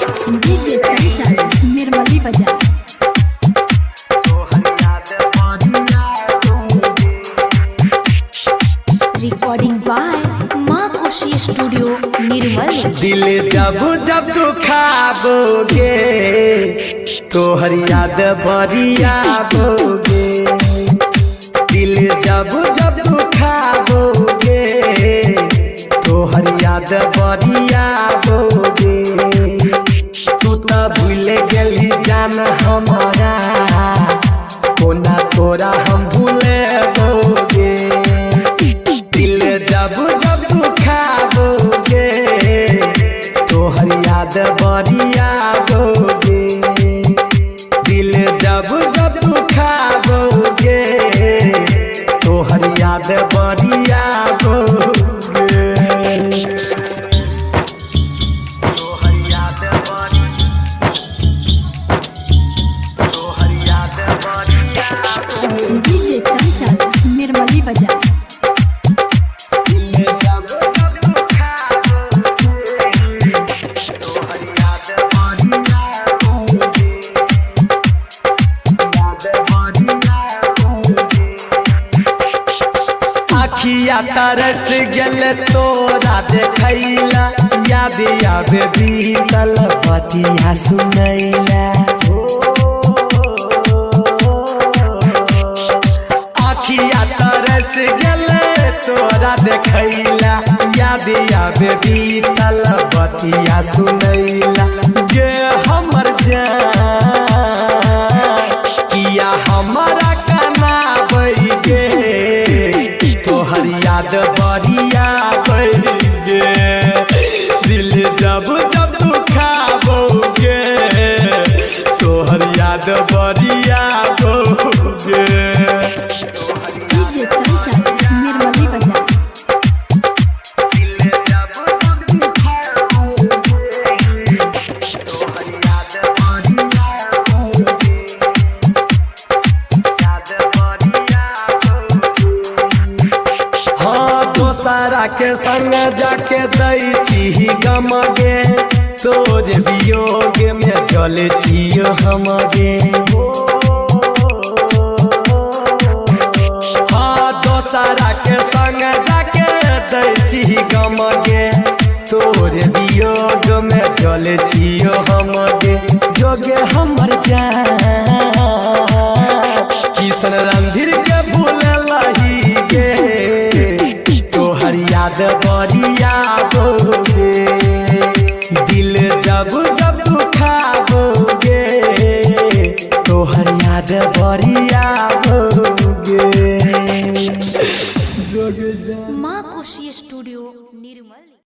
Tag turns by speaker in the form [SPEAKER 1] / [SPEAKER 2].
[SPEAKER 1] DJ चंचल निर्मली बाजार। Recording by माँ खुशी studio निर्मल।
[SPEAKER 2] दिल जब जब दुखाबोगे तोहर याद बड़ी आबोगे। दिल जब जब दुखाबोगे तोहर याद बड़ी आबोगे। तू तो भूल गेली जान हमारा कोना तोरा हम भूलेबोगे। दिल जब जब दुखाबोगे तोहर याद बड़ी आबोगे। दिल जब जब दुखाबोगे तोहर याद बड़ी आबोगे। तोहर याद बड़ी आबोगे।
[SPEAKER 1] डीजे चंचल निर्मली बाजार।
[SPEAKER 2] अखिया तरस गल तोरा देखैला याद आवे बीतल बतिया सुनैला। अखिया तरस गल तोरा देखैला याद आवे बीतल बतिया सुनैला। गे हमर जान किया हमारा काना बैगे तोहर याद बड़ी आबोगे। दिल जब जब दुखाबोगे तोहर याद बड़ी आबोगे।
[SPEAKER 1] डीजे चंचल निर्मली बाजार।
[SPEAKER 2] दोसरा के संग जाके दैछी गमगे तोर वियोग में जल छियो हमगे। हाँ दोसरा के संग जाके दैछी गमगे तोर वियोग में जल छियो हमगे। जोगे हमर जान किशन रणधीर के भूललही गे तोहर याद बड़ी आबोगे। दिल जब जब दुखाबोगे तोहर याद बड़ी आबोगे।
[SPEAKER 1] माँ खुशी स्टूडियो निर्मल।